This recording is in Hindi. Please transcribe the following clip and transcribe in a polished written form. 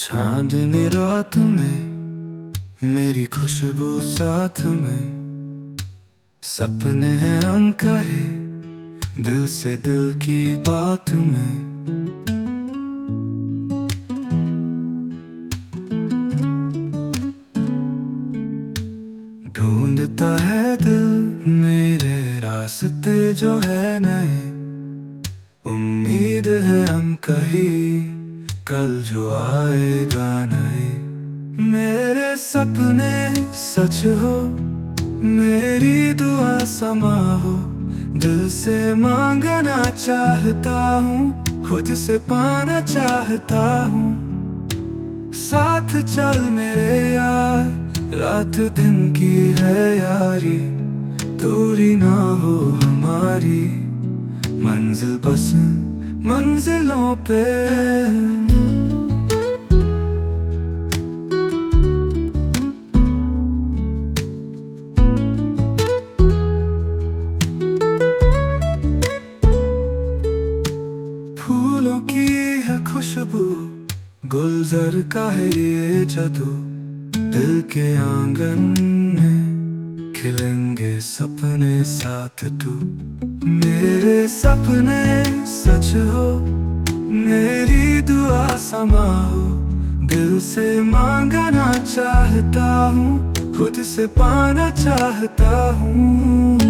चांदनी रात में मेरी खुशबू साथ में, सपने हैं अनकहे दिल से दिल की बात में। ढूंढता है दिल मेरे रास्ते जो है नए, उम्मीद है अनकही कल जो आएगा नए। मेरे सपने सच हो, मेरी दुआ समा हो, दिल से मांगना चाहता हूँ, खुद से पाना चाहता हूँ। साथ चल मेरे यार, रात दिन की है यारी, दूरी ना हो हमारी, मंजिल बस मंजिलों पे। फूलों की है खुशबू, गुलजार का है ये जादू, दिल के आंगन में खिलेंगे सपने साथ तू। मेरे सपने सच हो, मेरी दुआ समा हो, दिल से मांगना चाहता हूँ, खुद से पाना चाहता हूँ।